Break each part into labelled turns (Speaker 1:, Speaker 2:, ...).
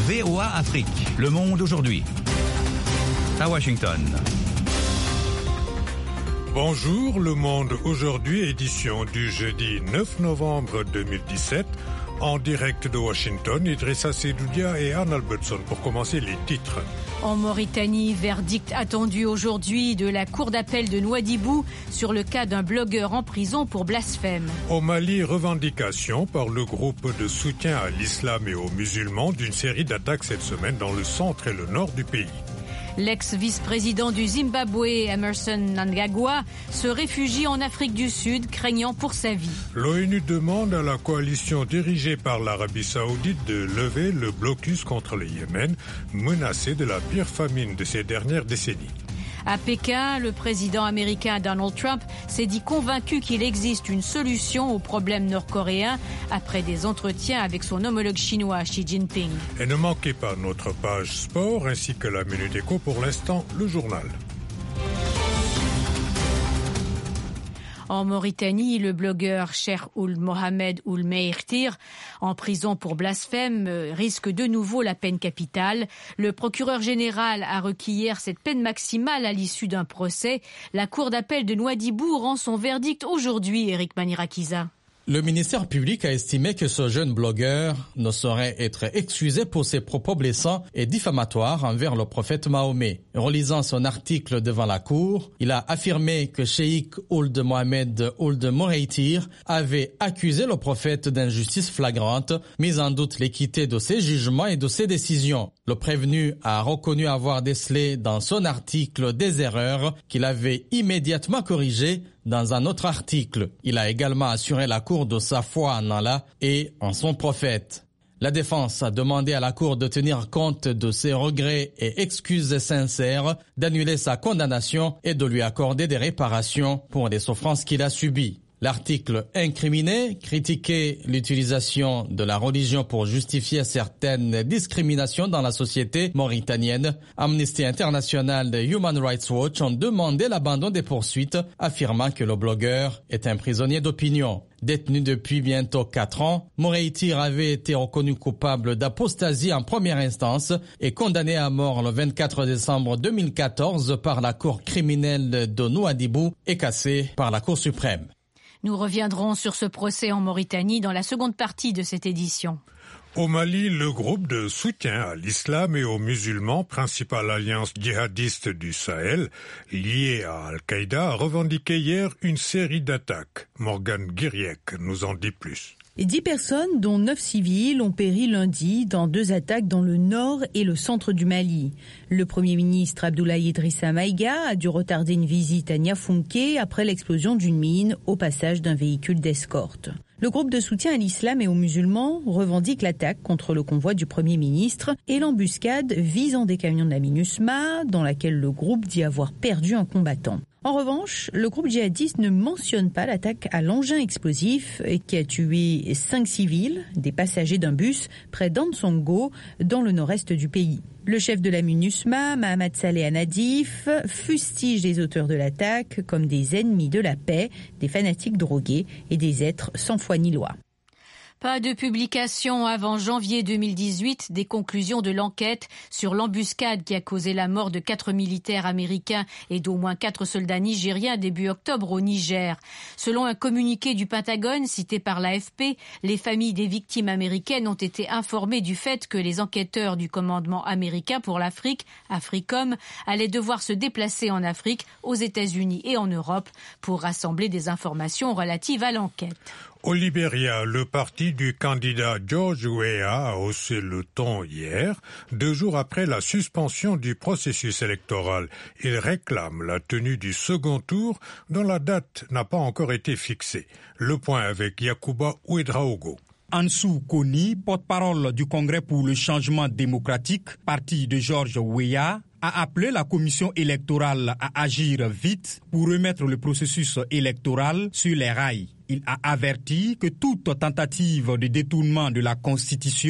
Speaker 1: VOA Afrique, le monde aujourd'hui. À Washington.
Speaker 2: Bonjour, le monde aujourd'hui, édition du jeudi 9 novembre 2017. En direct de Washington, Idrissa Sedoudia et Arnold Budson pour commencer les titres.
Speaker 3: En Mauritanie, verdict attendu aujourd'hui de la cour d'appel de Nouadhibou sur le cas d'un blogueur en prison pour blasphème.
Speaker 2: Au Mali, revendication par le groupe de soutien à l'islam et aux musulmans d'une série d'attaques cette semaine dans le centre et le nord du pays.
Speaker 3: L'ex-vice-président du Zimbabwe, Emmerson Mnangagwa, se réfugie en Afrique du Sud, craignant pour sa vie.
Speaker 2: L'ONU demande à la coalition dirigée par l'Arabie Saoudite de lever le blocus contre le Yémen, menacé de la pire famine de ces dernières décennies.
Speaker 3: À Pékin, le président américain Donald Trump s'est dit convaincu qu'il existe une solution au problème nord-coréen après des entretiens avec son homologue chinois Xi Jinping.
Speaker 2: Et ne manquez pas notre page sport ainsi que la Minute Éco, pour l'instant le journal.
Speaker 3: En Mauritanie, le blogueur Cheikh Ould Mohamed Ould Meïrtir, en prison pour blasphème, risque de nouveau la peine capitale. Le procureur général a requis hier cette peine maximale à l'issue d'un procès. La cour d'appel de Nouadhibou rend son verdict aujourd'hui, Eric Manirakiza.
Speaker 4: Le ministère public a estimé que ce jeune blogueur ne saurait être excusé pour ses propos blessants et diffamatoires envers le prophète Mahomet. Relisant son article devant la cour, il a affirmé que Cheikh Ould Mohamed Ould Meïrtir avait accusé le prophète d'injustice flagrante, mis en doute l'équité de ses jugements et de ses décisions. Le prévenu a reconnu avoir décelé dans son article des erreurs qu'il avait immédiatement corrigées dans un autre article. Il a également assuré la cour de sa foi en Allah et en son prophète. La défense a demandé à la cour de tenir compte de ses regrets et excuses sincères, d'annuler sa condamnation et de lui accorder des réparations pour les souffrances qu'il a subies. L'article incriminé critiquait l'utilisation de la religion pour justifier certaines discriminations dans la société mauritanienne. Amnesty International et Human Rights Watch ont demandé l'abandon des poursuites, affirmant que le blogueur est un prisonnier d'opinion. Détenu depuis bientôt 4 ans, Meïrtir avait été reconnu coupable d'apostasie en première instance et condamné à mort le 24 décembre 2014 par la cour criminelle de Nouadhibou et cassé par la Cour suprême.
Speaker 3: Nous reviendrons sur ce procès en Mauritanie dans la seconde partie de cette édition.
Speaker 2: Au Mali, le groupe de soutien à l'islam et aux musulmans, principale alliance djihadiste du Sahel, liée à Al-Qaïda, a revendiqué hier une série d'attaques. Morgane Guiriec nous en dit plus.
Speaker 5: 10 personnes, dont 9 civils, ont péri lundi dans 2 attaques dans le nord et le centre du Mali. Le Premier ministre Abdoulaye Idrissa Maïga a dû retarder une visite à Niafounké après l'explosion d'une mine au passage d'un véhicule d'escorte. Le groupe de soutien à l'islam et aux musulmans revendique l'attaque contre le convoi du Premier ministre et l'embuscade visant des camions de la MINUSMA, dans laquelle le groupe dit avoir perdu un combattant. En revanche, le groupe djihadiste ne mentionne pas l'attaque à l'engin explosif qui a tué 5 civils, des passagers d'un bus près d'Ansongo, dans le nord-est du pays. Le chef de la MINUSMA, Mohamed Saleh Anadif, fustige les auteurs de l'attaque comme des ennemis de la paix, des fanatiques drogués et des êtres sans foi ni loi.
Speaker 3: Pas de publication avant janvier 2018 des conclusions de l'enquête sur l'embuscade qui a causé la mort de 4 militaires américains et d'au moins 4 soldats nigériens début octobre au Niger. Selon un communiqué du Pentagone cité par l'AFP, les familles des victimes américaines ont été informées du fait que les enquêteurs du commandement américain pour l'Afrique, AFRICOM, allaient devoir se déplacer en Afrique, aux États-Unis et en Europe pour rassembler des informations relatives à l'enquête.
Speaker 2: Au Libéria, le parti du candidat George Weah a haussé le ton hier, 2 jours après la suspension du processus électoral. Il réclame la tenue du second tour dont la date n'a pas encore été fixée. Le point avec Yacouba Ouedraogo.
Speaker 6: Ansou Koni, porte-parole du Congrès pour le changement démocratique, parti de George Weah, a appelé la commission électorale à agir vite pour remettre le processus électoral sur les rails. Il a averti que toute tentative de détournement de la Constitution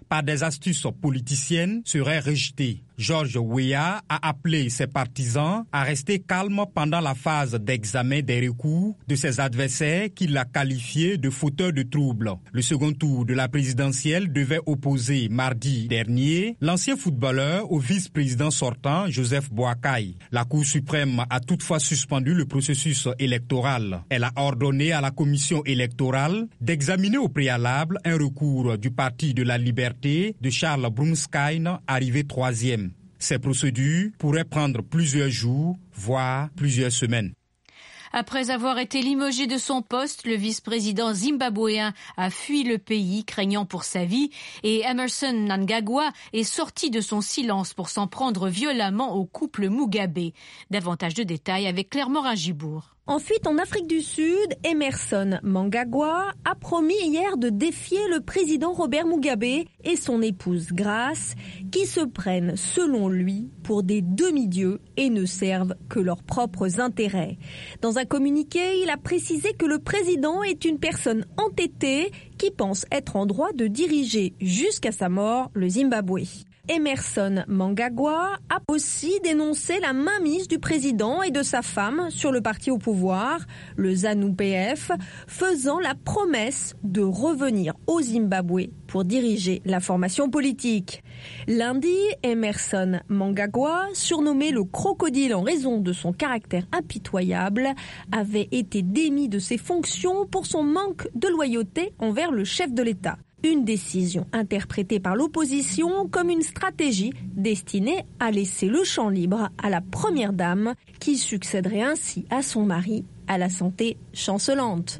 Speaker 6: par des astuces politiciennes serait rejeté. George Weah a appelé ses partisans à rester calmes pendant la phase d'examen des recours de ses adversaires qu'il a qualifiés de fauteurs de troubles. Le second tour de la présidentielle devait opposer mardi dernier l'ancien footballeur au vice-président sortant Joseph Boakai. La Cour suprême a toutefois suspendu le processus électoral. Elle a ordonné à la commission électorale d'examiner au préalable un recours du Parti de la Liberté de Charles Brumskine, arrivé troisième. Ces procédures pourraient prendre plusieurs jours, voire plusieurs semaines.
Speaker 3: Après avoir été limogé de son poste, le vice-président zimbabwéen a fui le pays, craignant pour sa vie, et Emmerson Mnangagwa est sorti de son silence pour s'en prendre violemment au couple Mugabe. Davantage de détails avec Claire Morin-Gibourg.
Speaker 7: En fuite en Afrique du Sud, Emmerson Mnangagwa a promis hier de défier le président Robert Mugabe et son épouse Grace, qui se prennent, selon lui, pour des demi-dieux et ne servent que leurs propres intérêts. Dans un communiqué, il a précisé que le président est une personne entêtée qui pense être en droit de diriger jusqu'à sa mort le Zimbabwe. Emmerson Mnangagwa a aussi dénoncé la mainmise du président et de sa femme sur le parti au pouvoir, le ZANU-PF, faisant la promesse de revenir au Zimbabwe pour diriger la formation politique. Lundi, Emmerson Mnangagwa, surnommé le crocodile en raison de son caractère impitoyable, avait été démis de ses fonctions pour son manque de loyauté envers le chef de l'État. Une décision interprétée par l'opposition comme une stratégie destinée à laisser le champ libre à la première dame qui succéderait ainsi à son mari à la santé chancelante.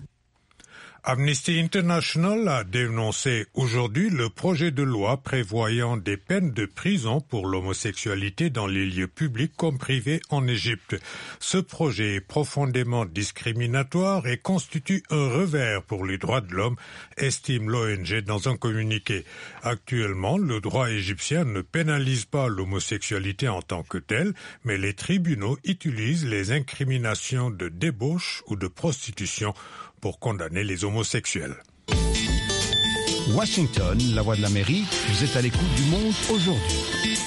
Speaker 2: Amnesty International a dénoncé aujourd'hui le projet de loi prévoyant des peines de prison pour l'homosexualité dans les lieux publics comme privés en Égypte. Ce projet est profondément discriminatoire et constitue un revers pour les droits de l'homme, estime l'ONG dans un communiqué. Actuellement, le droit égyptien ne pénalise pas l'homosexualité en tant que telle, mais les tribunaux utilisent les incriminations de débauche ou de prostitution pour condamner les homosexuels.
Speaker 1: Washington, la voix de l'Amérique, vous êtes à l'écoute du monde aujourd'hui.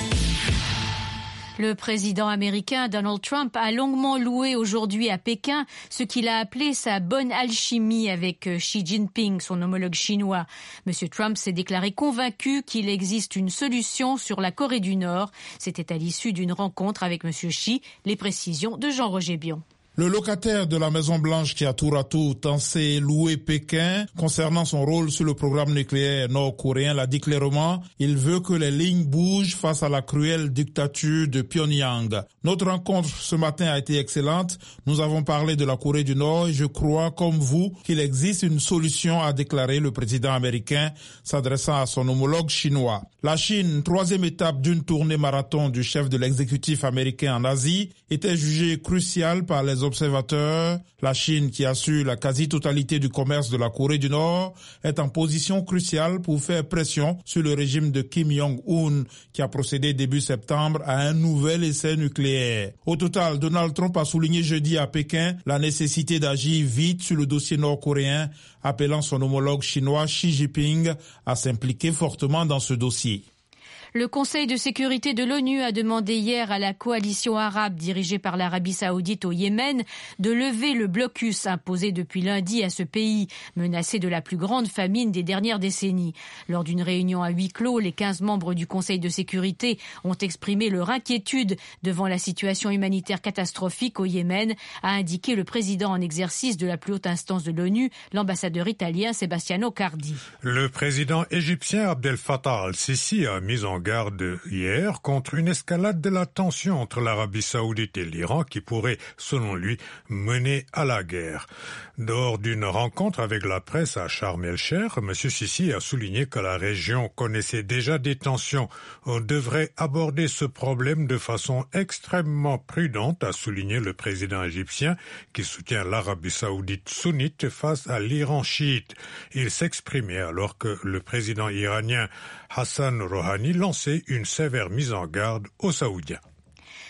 Speaker 3: Le président américain Donald Trump a longuement loué aujourd'hui à Pékin ce qu'il a appelé sa bonne alchimie avec Xi Jinping, son homologue chinois. Monsieur Trump s'est déclaré convaincu qu'il existe une solution sur la Corée du Nord. C'était à l'issue d'une rencontre avec Monsieur Xi. Les précisions de Jean-Roger Bion.
Speaker 8: Le locataire de la Maison-Blanche qui a tour à tour tensé louer Pékin concernant son rôle sur le programme nucléaire nord-coréen l'a dit clairement, il veut que les lignes bougent face à la cruelle dictature de Pyongyang. Notre rencontre ce matin a été excellente. Nous avons parlé de la Corée du Nord et je crois, comme vous, qu'il existe une solution, a déclaré le président américain s'adressant à son homologue chinois. La Chine, troisième étape d'une tournée marathon du chef de l'exécutif américain en Asie, était jugée cruciale par les observateurs. La Chine, qui assure la quasi-totalité du commerce de la Corée du Nord, est en position cruciale pour faire pression sur le régime de Kim Jong-un, qui a procédé début septembre à un nouvel essai nucléaire. Au total, Donald Trump a souligné jeudi à Pékin la nécessité d'agir vite sur le dossier nord-coréen, appelant son homologue chinois Xi Jinping à s'impliquer fortement dans ce dossier.
Speaker 3: Le Conseil de sécurité de l'ONU a demandé hier à la coalition arabe dirigée par l'Arabie saoudite au Yémen de lever le blocus imposé depuis lundi à ce pays, menacé de la plus grande famine des dernières décennies. Lors d'une réunion à huis clos, les 15 membres du Conseil de sécurité ont exprimé leur inquiétude devant la situation humanitaire catastrophique au Yémen, a indiqué le président en exercice de la plus haute instance de l'ONU, l'ambassadeur italien Sebastiano Cardi.
Speaker 2: Le président égyptien Abdel Fattah al-Sisi a mis en garde hier contre une escalade de la tension entre l'Arabie saoudite et l'Iran qui pourrait, selon lui, mener à la guerre. Lors d'une rencontre avec la presse à Sharm el-Sheikh, M. Sisi a souligné que la région connaissait déjà des tensions. On devrait aborder ce problème de façon extrêmement prudente, a souligné le président égyptien qui soutient l'Arabie saoudite sunnite face à l'Iran chiite. Il s'exprimait alors que le président iranien Hassan Rouhani lançait une sévère mise en garde aux Saoudiens.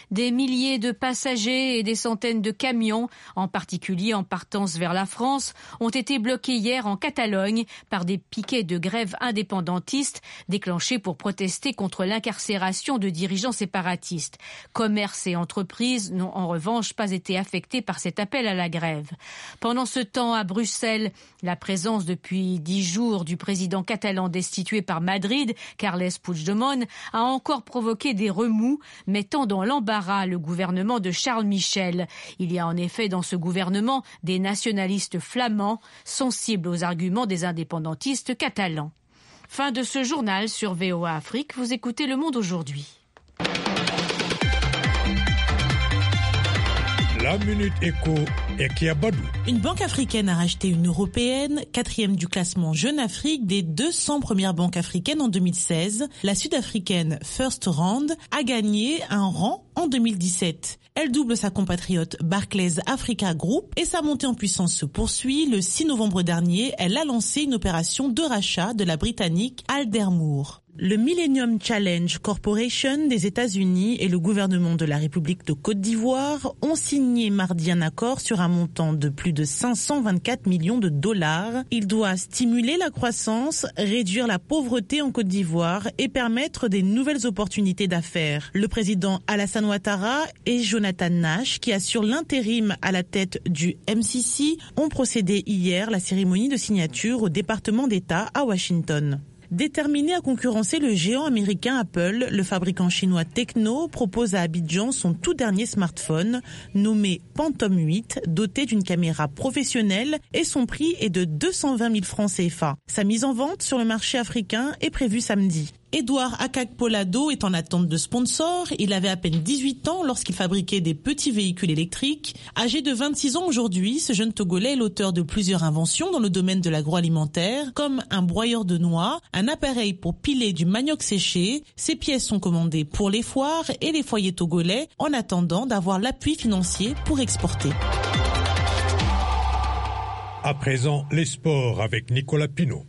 Speaker 3: Des milliers de passagers et des centaines de camions, en particulier en partance vers la France, ont été bloqués hier en Catalogne par des piquets de grève indépendantistes déclenchés pour protester contre l'incarcération de dirigeants séparatistes. Commerces et entreprises n'ont en revanche pas été affectés par cet appel à la grève. Pendant ce temps, à Bruxelles, la présence depuis 10 jours du président catalan destitué par Madrid, Carles Puigdemont, a encore provoqué des remous, mettant dans l'embarras le gouvernement de Charles Michel. Il y a en effet dans ce gouvernement des nationalistes flamands sensibles aux arguments des indépendantistes catalans. Fin de ce journal sur VOA Afrique. Vous écoutez Le Monde aujourd'hui.
Speaker 2: La Minute Éco et Kiabadou.
Speaker 9: Une banque africaine a racheté une européenne, 4e du classement Jeune Afrique des 200 premières banques africaines en 2016. La sud-africaine First Rand a gagné un rang en 2017. Elle double sa compatriote Barclays Africa Group et sa montée en puissance se poursuit. Le 6 novembre dernier, elle a lancé une opération de rachat de la britannique Aldermoor. Le Millennium Challenge Corporation des États-Unis et le gouvernement de la République de Côte d'Ivoire ont signé mardi un accord sur un montant de plus de 524 millions de dollars. Il doit stimuler la croissance, réduire la pauvreté en Côte d'Ivoire et permettre des nouvelles opportunités d'affaires. Le président Alassane Ouattara et Jonathan Nash, qui assurent l'intérim à la tête du MCC, ont procédé hier à la cérémonie de signature au département d'État à Washington. Déterminé à concurrencer le géant américain Apple, le fabricant chinois Tecno propose à Abidjan son tout dernier smartphone, nommé Phantom 8, doté d'une caméra professionnelle et son prix est de 220 000 francs CFA. Sa mise en vente sur le marché africain est prévue samedi. Edouard Akak-Polado est en attente de sponsors. Il avait à peine 18 ans lorsqu'il fabriquait des petits véhicules électriques. Âgé de 26 ans aujourd'hui, ce jeune Togolais est l'auteur de plusieurs inventions dans le domaine de l'agroalimentaire, comme un broyeur de noix, un appareil pour piler du manioc séché. Ces pièces sont commandées pour les foires et les foyers togolais en attendant d'avoir l'appui financier pour exporter.
Speaker 2: À présent, les sports avec Nicolas Pinault.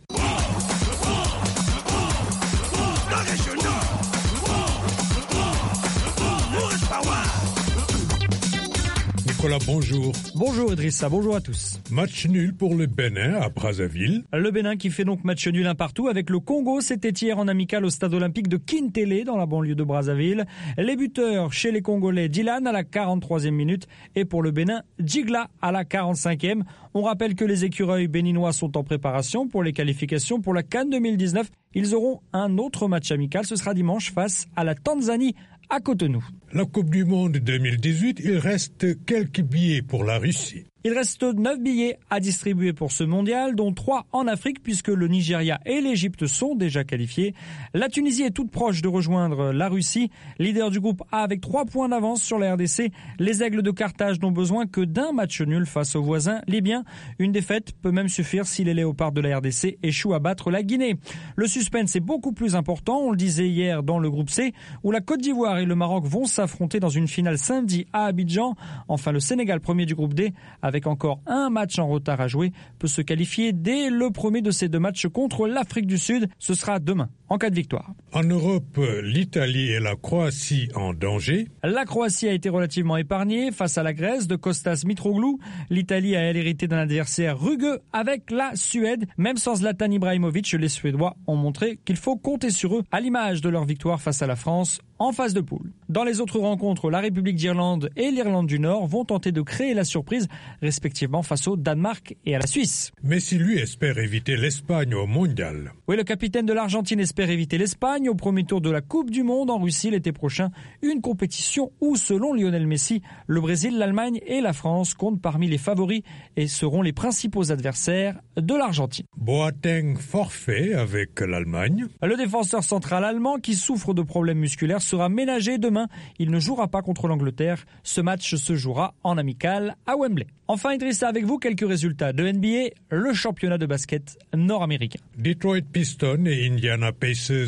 Speaker 2: Nicolas, bonjour.
Speaker 10: Bonjour Idrissa, bonjour à tous.
Speaker 2: Match nul pour le Bénin à Brazzaville.
Speaker 10: Le Bénin qui fait donc match nul un partout avec le Congo. C'était hier en amical au stade olympique de Kintélé dans la banlieue de Brazzaville. Les buteurs chez les Congolais, Dylan à la 43e minute et pour le Bénin, Djigla à la 45e. On rappelle que les écureuils béninois sont en préparation pour les qualifications pour la CAN 2019. Ils auront un autre match amical, ce sera dimanche face à la Tanzanie à Cotonou.
Speaker 2: La Coupe du Monde 2018, il reste quelques billets pour la Russie.
Speaker 10: Il reste 9 billets à distribuer pour ce mondial, dont 3 en Afrique puisque le Nigeria et l'Égypte sont déjà qualifiés. La Tunisie est toute proche de rejoindre la Russie, leader du groupe A avec 3 points d'avance sur la RDC. Les Aigles de Carthage n'ont besoin que d'un match nul face aux voisins libyens. Une défaite peut même suffire si les Léopards de la RDC échouent à battre la Guinée. Le suspense est beaucoup plus important, on le disait hier dans le groupe C, où la Côte d'Ivoire et le Maroc vont s'affronter dans une finale samedi à Abidjan. Enfin, le Sénégal, premier du groupe D, avec encore un match en retard à jouer, peut se qualifier dès le premier de ces 2 matchs contre l'Afrique du Sud. Ce sera demain, en cas de victoire.
Speaker 2: En Europe, l'Italie et la Croatie en danger.
Speaker 10: La Croatie a été relativement épargnée face à la Grèce de Kostas Mitroglou. L'Italie a elle hérité d'un adversaire rugueux avec la Suède. Même sans Zlatan Ibrahimovic, les Suédois ont montré qu'il faut compter sur eux, à l'image de leur victoire face à la France en phase de poule. Dans les autres rencontres, la République d'Irlande et l'Irlande du Nord vont tenter de créer la surprise, respectivement face au Danemark et à la Suisse.
Speaker 2: Messi, lui, espère éviter l'Espagne au mondial.
Speaker 10: Oui, le capitaine de l'Argentine espère éviter l'Espagne au premier tour de la Coupe du Monde en Russie l'été prochain. Une compétition où, selon Lionel Messi, le Brésil, l'Allemagne et la France comptent parmi les favoris et seront les principaux adversaires de l'Argentine.
Speaker 2: Boateng forfait avec l'Allemagne.
Speaker 10: Le défenseur central allemand qui souffre de problèmes musculaires sera ménagé demain. Il ne jouera pas contre l'Angleterre. Ce match se jouera en amical à Wembley. Enfin, Idrissa, avec vous, quelques résultats de NBA, le championnat de basket nord-américain.
Speaker 2: Detroit Pistons et Indiana Pacers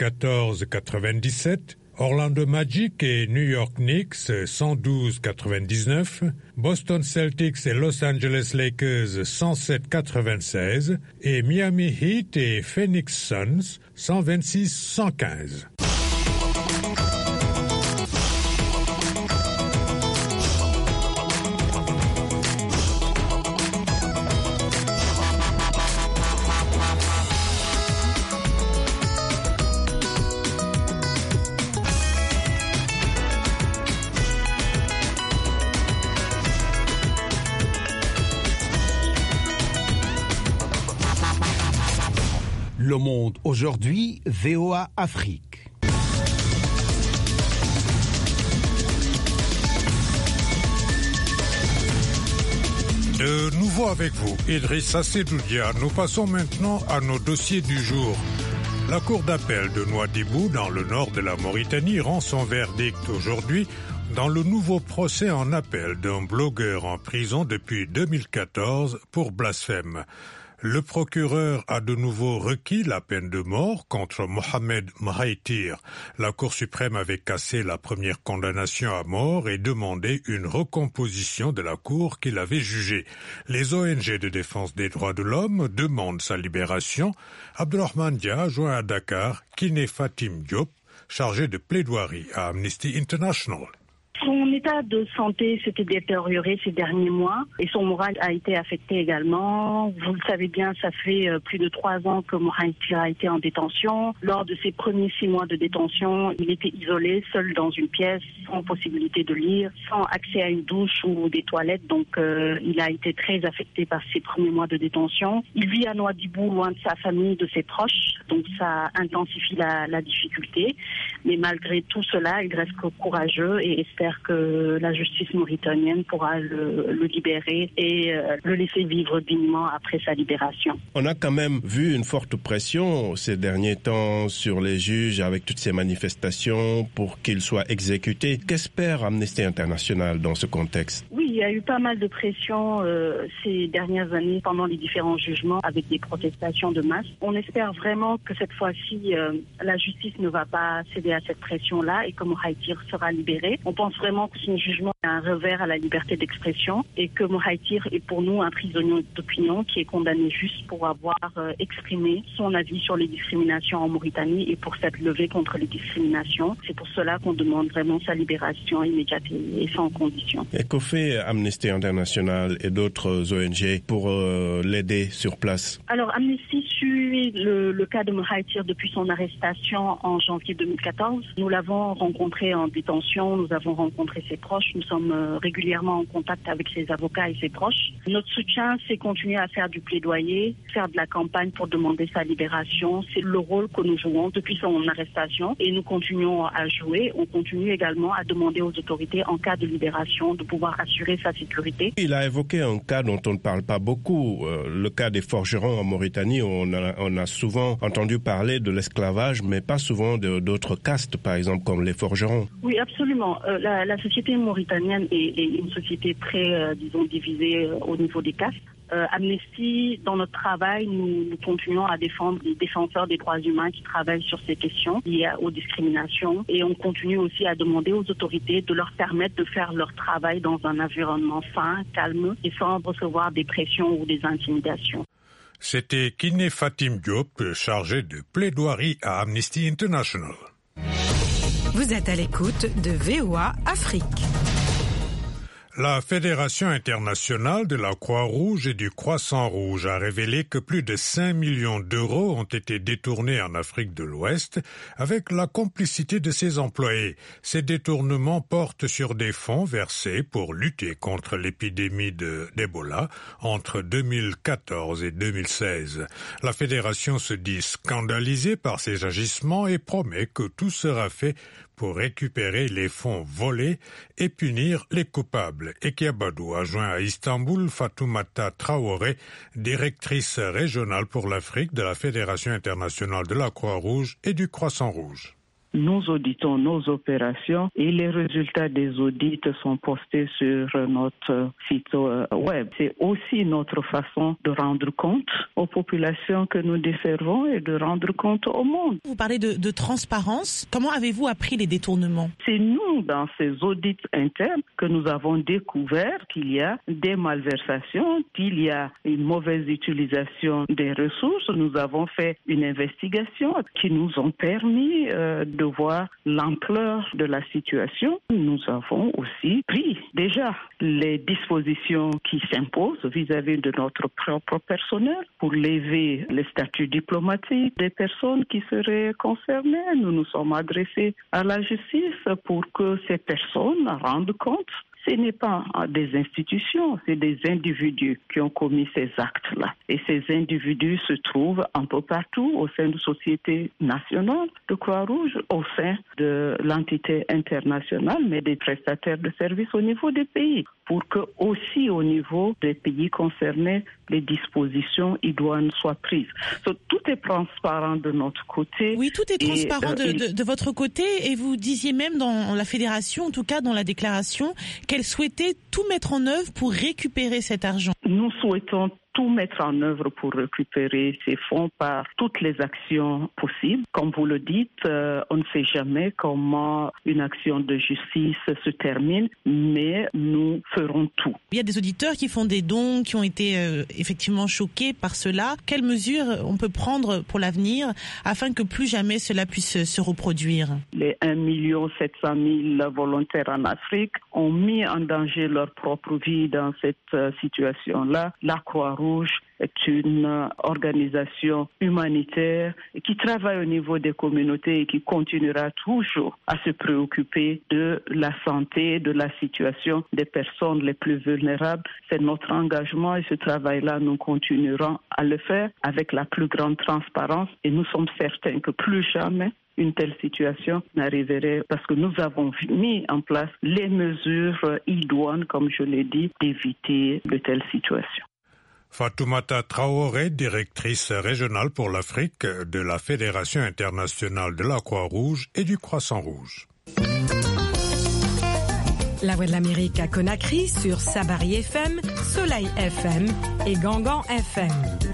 Speaker 2: 114-97. Orlando Magic et New York Knicks 112-99, Boston Celtics et Los Angeles Lakers 107-96 et Miami Heat et Phoenix Suns 126-115.
Speaker 11: Le Monde aujourd'hui, VOA Afrique.
Speaker 2: De nouveau avec vous, Idrissa Seydoudia. Nous passons maintenant à nos dossiers du jour. La Cour d'appel de Nouadhibou, dans le nord de la Mauritanie, rend son verdict aujourd'hui dans le nouveau procès en appel d'un blogueur en prison depuis 2014 pour blasphème. Le procureur a de nouveau requis la peine de mort contre Mohamed Mhaïtir. La Cour suprême avait cassé la première condamnation à mort et demandé une recomposition de la Cour qu'il avait jugée. Les ONG de défense des droits de l'homme demandent sa libération. Abdurrahman Dia joint à Dakar Kiné Fatim Diop, chargé de plaidoirie à Amnesty International.
Speaker 12: Son état de santé s'était détérioré ces derniers mois et son moral a été affecté également. Vous le savez bien, ça fait plus de 3 ans que Mhaïtir a été en détention. Lors de ses premiers 6 mois de détention, il était isolé, seul dans une pièce, sans possibilité de lire, sans accès à une douche ou des toilettes. Donc il a été très affecté par ces premiers mois de détention. Il vit à Nouadhibou, loin de sa famille, de ses proches. Donc ça intensifie la difficulté. Mais malgré tout cela, il reste courageux et espère que la justice mauritanienne pourra le libérer et le laisser vivre dignement après sa libération.
Speaker 13: On a quand même vu une forte pression ces derniers temps sur les juges avec toutes ces manifestations pour qu'ils soient exécutés. Qu'espère Amnesty International dans ce contexte?
Speaker 12: Oui, il y a eu pas mal de pression ces dernières années pendant les différents jugements avec des protestations de masse. On espère vraiment que cette fois-ci, la justice ne va pas céder à cette pression-là et que Mhaïtir sera libéré. On pense vraiment que ce jugement est un revers à la liberté d'expression et que Mhaïtir est pour nous un prisonnier d'opinion qui est condamné juste pour avoir exprimé son avis sur les discriminations en Mauritanie et pour s'être levé contre les discriminations. C'est pour cela qu'on demande vraiment sa libération immédiate et sans condition.
Speaker 13: Et que fait Amnesty International et d'autres ONG pour l'aider sur place?
Speaker 12: Alors Amnesty suit le cas de Mhaïtir depuis son arrestation en janvier 2014. Nous l'avons rencontré en détention, nous avons rencontré ses proches, nous sommes régulièrement en contact avec ses avocats et ses proches. Notre soutien, c'est continuer à faire du plaidoyer, faire de la campagne pour demander sa libération. C'est le rôle que nous jouons depuis son arrestation et nous continuons à jouer. On continue également à demander aux autorités, en cas de libération, de pouvoir assurer sa sécurité.
Speaker 13: Il a évoqué un cas dont on ne parle pas beaucoup, le cas des forgerons en Mauritanie. On a souvent entendu parler de l'esclavage, mais pas souvent d'autres castes, par exemple, comme les forgerons.
Speaker 12: Oui, absolument. La société mauritanienne est une société très, divisée au niveau des castes. Amnesty, dans notre travail, nous continuons à défendre les défenseurs des droits humains qui travaillent sur ces questions liées aux discriminations et on continue aussi à demander aux autorités de leur permettre de faire leur travail dans un environnement sain, calme et sans recevoir des pressions ou des intimidations.
Speaker 2: C'était Kiné Fatim Diop, chargé de plaidoirie à Amnesty International.
Speaker 14: Vous êtes à l'écoute de VOA Afrique.
Speaker 2: La Fédération internationale de la Croix-Rouge et du Croissant-Rouge a révélé que plus de 5 millions d'euros ont été détournés en Afrique de l'Ouest avec la complicité de ses employés. Ces détournements portent sur des fonds versés pour lutter contre l'épidémie d'Ebola entre 2014 et 2016. La Fédération se dit scandalisée par ces agissements et promet que tout sera fait pour récupérer les fonds volés et punir les coupables. Ekiabadou a joint à Istanbul Fatoumata Traoré, directrice régionale pour l'Afrique de la Fédération internationale de la Croix-Rouge et du Croissant-Rouge.
Speaker 15: Nous auditons nos opérations et les résultats des audits sont postés sur notre site web. C'est aussi notre façon de rendre compte aux populations que nous desservons et de rendre compte au monde.
Speaker 9: Vous parlez de transparence. Comment avez-vous appris les détournements?
Speaker 15: C'est nous, dans ces audits internes, que nous avons découvert qu'il y a des malversations, qu'il y a une mauvaise utilisation des ressources. Nous avons fait une investigation qui nous ont permis de voir l'ampleur de la situation. Nous avons aussi pris déjà les dispositions qui s'imposent vis-à-vis de notre propre personnel pour lever les statuts diplomatiques des personnes qui seraient concernées. Nous nous sommes adressés à la justice pour que ces personnes rendent compte Ce n'est pas des institutions, c'est des individus qui ont commis ces actes-là. Et ces individus se trouvent un peu partout au sein de sociétés nationales de Croix-Rouge, au sein de l'entité internationale, mais des prestataires de services au niveau des pays, pour que aussi au niveau des pays concernés, les dispositions idoines soient prises. Tout est transparent de notre côté.
Speaker 9: Oui, tout est transparent de votre côté, et vous disiez même dans la fédération, en tout cas dans la déclaration, qu'elle souhaitait tout mettre en œuvre pour récupérer cet argent.
Speaker 15: Nous souhaitons tout mettre en œuvre pour récupérer ces fonds par toutes les actions possibles. Comme vous le dites, on ne sait jamais comment une action de justice se termine, mais nous ferons tout.
Speaker 9: Il y a des auditeurs qui font des dons, qui ont été effectivement choqués par cela. Quelles mesures on peut prendre pour l'avenir afin que plus jamais cela puisse se reproduire? Les
Speaker 15: 1 700 000 volontaires en Afrique ont mis en danger leur propre vie dans cette situation-là. La Croix-Rouge est une organisation humanitaire qui travaille au niveau des communautés et qui continuera toujours à se préoccuper de la santé, de la situation des personnes les plus vulnérables. C'est notre engagement et ce travail-là, nous continuerons à le faire avec la plus grande transparence et nous sommes certains que plus jamais une telle situation n'arriverait parce que nous avons mis en place les mesures idoines, comme je l'ai dit, d'éviter de telles situations.
Speaker 2: Fatoumata Traoré, directrice régionale pour l'Afrique de la Fédération internationale de la Croix-Rouge et du Croissant-Rouge.
Speaker 14: La Voix de l'Amérique à Conakry sur Sabari FM, Soleil FM et Gangan FM.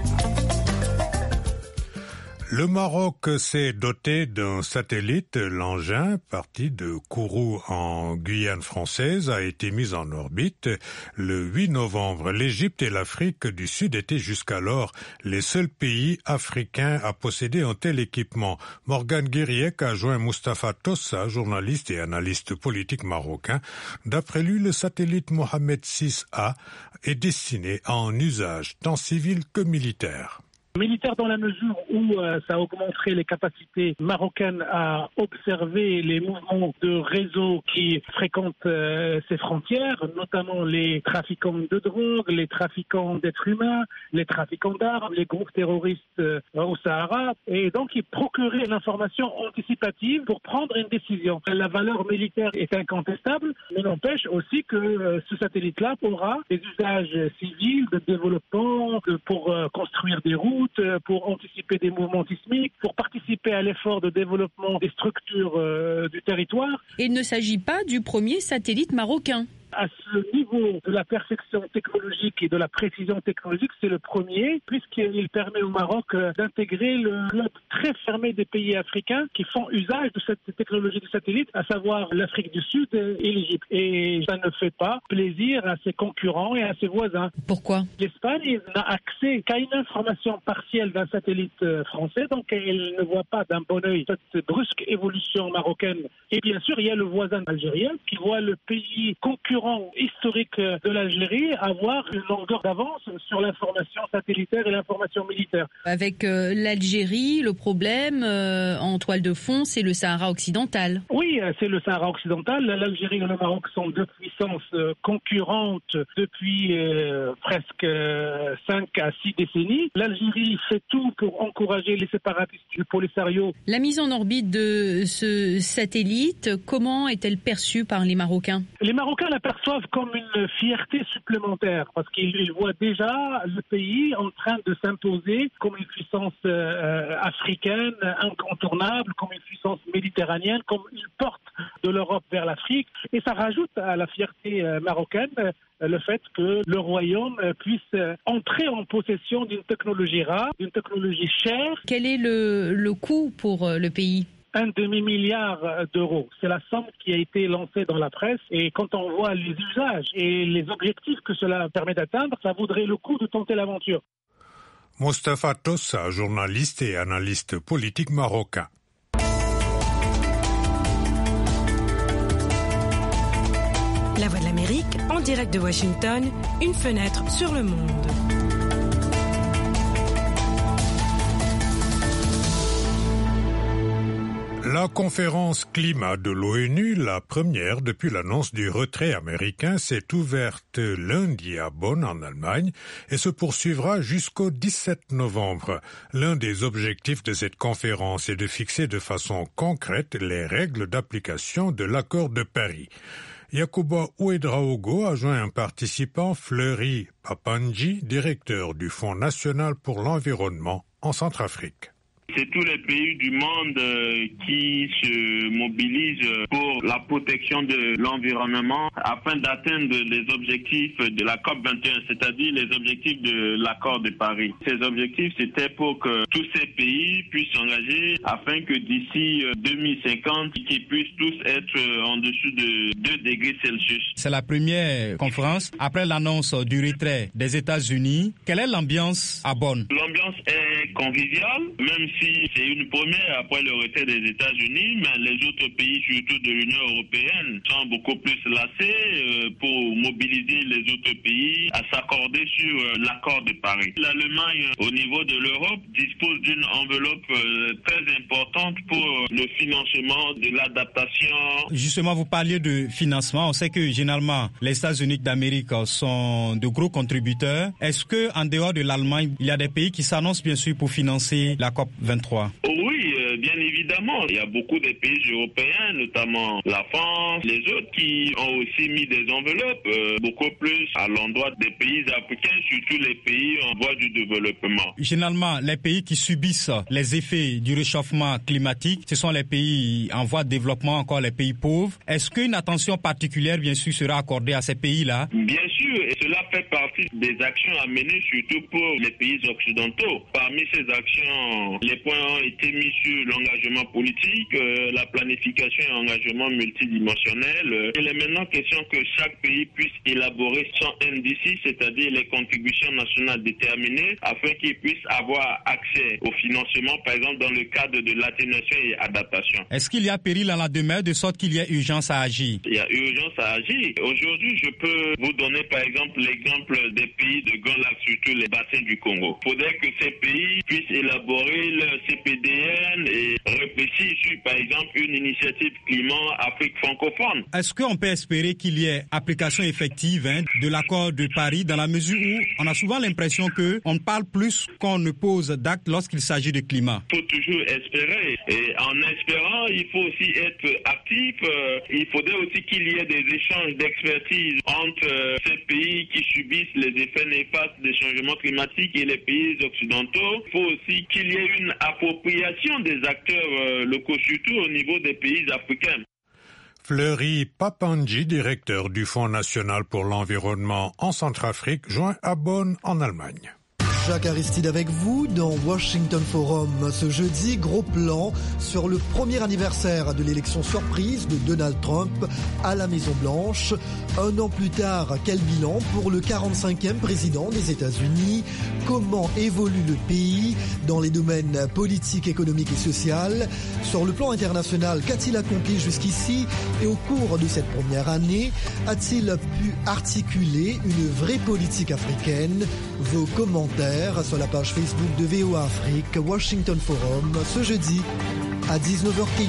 Speaker 2: Le Maroc s'est doté d'un satellite. L'engin, parti de Kourou en Guyane française, a été mis en orbite le 8 novembre. L'Égypte et l'Afrique du Sud étaient jusqu'alors les seuls pays africains à posséder un tel équipement. Morgane Guiriec a joint Mustapha Tossa, journaliste et analyste politique marocain. D'après lui, le satellite Mohamed VI-A est destiné à un usage tant civil que militaire.
Speaker 16: Militaire dans la mesure où ça augmenterait les capacités marocaines à observer les mouvements de réseaux qui fréquentent ces frontières, notamment les trafiquants de drogue, les trafiquants d'êtres humains, les trafiquants d'armes, les groupes terroristes au Sahara, et donc il procurait l'information anticipative pour prendre une décision. La valeur militaire est incontestable, mais n'empêche aussi que ce satellite-là aura des usages civils, de développement, pour construire des routes, pour anticiper des mouvements sismiques, pour participer à l'effort de développement des structures du territoire.
Speaker 5: Et il ne s'agit pas du premier satellite marocain.
Speaker 16: À ce niveau de la perfection technologique et de la précision technologique, c'est le premier, puisqu'il permet au Maroc d'intégrer le club très fermé des pays africains qui font usage de cette technologie de satellite, à savoir l'Afrique du Sud et l'Égypte. Et ça ne fait pas plaisir à ses concurrents et à ses voisins.
Speaker 5: Pourquoi ?
Speaker 16: L'Espagne n'a accès qu'à une information partielle d'un satellite français, donc elle ne voit pas d'un bon œil cette brusque évolution marocaine. Et bien sûr, il y a le voisin algérien qui voit le pays concurrent historique de l'Algérie avoir une longueur d'avance sur l'information satellitaire et l'information militaire.
Speaker 5: Avec l'Algérie, le problème en toile de fond, c'est le Sahara occidental.
Speaker 16: Oui, c'est le Sahara occidental. L'Algérie et le Maroc sont deux puissances concurrentes depuis presque 5 à 6 décennies. L'Algérie fait tout pour encourager les séparatistes du Polisario.
Speaker 5: La mise en orbite de ce satellite, comment est-elle perçue par les Marocains ?
Speaker 16: Les Marocains la perçoivent comme une fierté supplémentaire parce qu'ils voient déjà le pays en train de s'imposer comme une puissance africaine incontournable, comme une puissance méditerranéenne, comme une porte de l'Europe vers l'Afrique. Et ça rajoute à la fierté marocaine le fait que le royaume puisse entrer en possession d'une technologie rare, d'une technologie chère.
Speaker 5: Quel est le coût pour le pays ?
Speaker 16: 1 demi-milliard d'euros. C'est la somme qui a été lancée dans la presse et quand on voit les usages et les objectifs que cela permet d'atteindre, ça vaudrait le coup de tenter l'aventure.
Speaker 2: Mustapha Tossa, journaliste et analyste politique marocain.
Speaker 14: La Voix de l'Amérique, en direct de Washington, une fenêtre sur le monde.
Speaker 2: La La conférence climat de l'ONU, la première depuis l'annonce du retrait américain, s'est ouverte lundi à Bonn en Allemagne et se poursuivra jusqu'au 17 novembre. L'un des objectifs de cette conférence est de fixer de façon concrète les règles d'application de l'accord de Paris. Yacouba Ouedraogo a joint un participant, Fleury Papanji, directeur du Fonds national pour l'environnement en Centrafrique.
Speaker 17: C'est tous les pays du monde qui se mobilisent pour la protection de l'environnement afin d'atteindre les objectifs de la COP21, c'est-à-dire les objectifs de l'accord de Paris. Ces objectifs, c'était pour que tous ces pays puissent s'engager afin que d'ici 2050, qu'ils puissent tous être en dessous de 2 degrés Celsius.
Speaker 6: C'est la première conférence après l'annonce du retrait des États-Unis. Quelle est l'ambiance à Bonn?
Speaker 17: L'ambiance est conviviale, même si c'est une première après le retrait des États-Unis, mais les autres pays, surtout de l'Union européenne, sont beaucoup plus lassés pour mobiliser les autres pays à s'accorder sur l'accord de Paris. L'Allemagne, au niveau de l'Europe, dispose d'une enveloppe très importante pour le financement de l'adaptation.
Speaker 6: Justement, vous parliez de financement. On sait que généralement, les États-Unis d'Amérique sont de gros contributeurs. Est-ce qu'en dehors de l'Allemagne, il y a des pays qui s'annoncent bien sûr pour financer la COP23?
Speaker 17: Oui, bien évidemment. Il y a beaucoup de pays européens, notamment la France, les autres qui ont aussi mis des enveloppes, beaucoup plus à l'endroit des pays africains, surtout les pays en voie du développement.
Speaker 6: Généralement, les pays qui subissent les effets du réchauffement climatique, ce sont les pays en voie de développement, encore les pays pauvres. Est-ce qu'une attention particulière, bien sûr, sera accordée à ces pays-là?
Speaker 17: Bien sûr, et cela fait partie des actions à mener, surtout pour les pays occidentaux. Parmi ces actions, les points ont été mis sur l'engagement politique, la planification et engagement multidimensionnel. Il est maintenant question que chaque pays puisse élaborer son NDC, c'est-à-dire les contributions nationales déterminées, afin qu'ils puissent avoir accès au financement, par exemple dans le cadre de l'atténuation et adaptation.
Speaker 6: Est-ce qu'il y a péril à la demeure de sorte qu'il y a urgence à agir?
Speaker 17: Il y a urgence à agir. Aujourd'hui, je peux vous donner par exemple l'exemple des pays de Grand Lac, surtout les bassins du Congo. Il faudrait que ces pays puissent élaborer leur CPDN et réfléchir sur, par exemple, une initiative climat Afrique francophone.
Speaker 6: Est-ce qu'on peut espérer qu'il y ait application effective de l'accord de Paris dans la mesure où on a souvent l'impression qu'on parle plus qu'on ne pose d'actes lorsqu'il s'agit de climat?
Speaker 17: Il faut toujours espérer. Et en espérant, il faut aussi être actif. Il faudrait aussi qu'il y ait des échanges d'expertise entre ces pays qui subissent les effets néfastes des changements climatiques et les pays occidentaux. Il faut aussi qu'il y ait une appropriation des acteurs locaux, surtout au niveau des pays africains.
Speaker 2: Fleury Papanji, directeur du Fonds national pour l'environnement en Centrafrique, joint à Bonn en Allemagne.
Speaker 18: Jacques Aristide avec vous dans Washington Forum. Ce jeudi, gros plan sur le premier anniversaire de l'élection surprise de Donald Trump à la Maison-Blanche. 1 an plus tard, quel bilan pour le 45e président des États-Unis? Comment évolue le pays dans les domaines politiques, économiques et social? Sur le plan international, qu'a-t-il accompli jusqu'ici? Et au cours de cette première année, a-t-il pu articuler une vraie politique africaine? Vos commentaires sur la page Facebook de VOA Afrique, Washington Forum, ce jeudi à 19h08.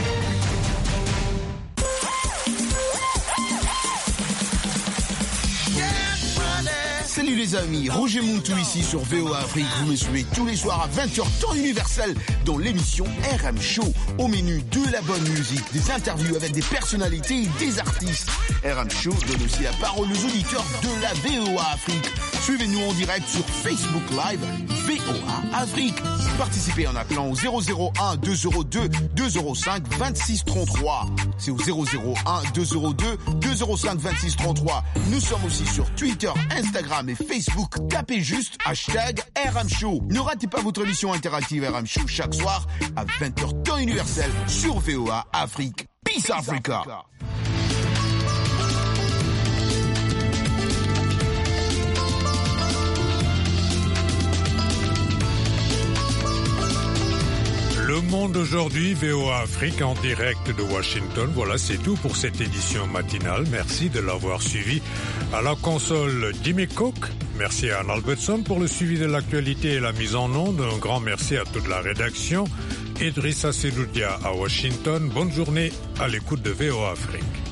Speaker 19: Salut les amis, Roger Mountou ici sur VOA Afrique. Vous me suivez tous les soirs à 20h temps universel dans l'émission RM Show. Au menu de la bonne musique, des interviews avec des personnalités et des artistes. RM Show donne aussi la parole aux auditeurs de la VOA Afrique. Suivez-nous en direct sur Facebook Live VOA Afrique. Participez en appelant au 001 202 205 26 33. C'est au 001 202 205 26 33. Nous sommes aussi sur Twitter, Instagram et Facebook. Tapez juste hashtag RM Show. Ne ratez pas votre émission interactive RM Show chaque soir à 20h temps universel sur VOA Afrique. Peace Africa.
Speaker 2: Le Monde aujourd'hui, VOA Afrique en direct de Washington. Voilà, c'est tout pour cette édition matinale. Merci de l'avoir suivi. À la console, Jimmy Cook. Merci à Anne Albertson pour le suivi de l'actualité et la mise en onde. Un grand merci à toute la rédaction. Idrissa Seloudia à Washington. Bonne journée à l'écoute de VOA Afrique.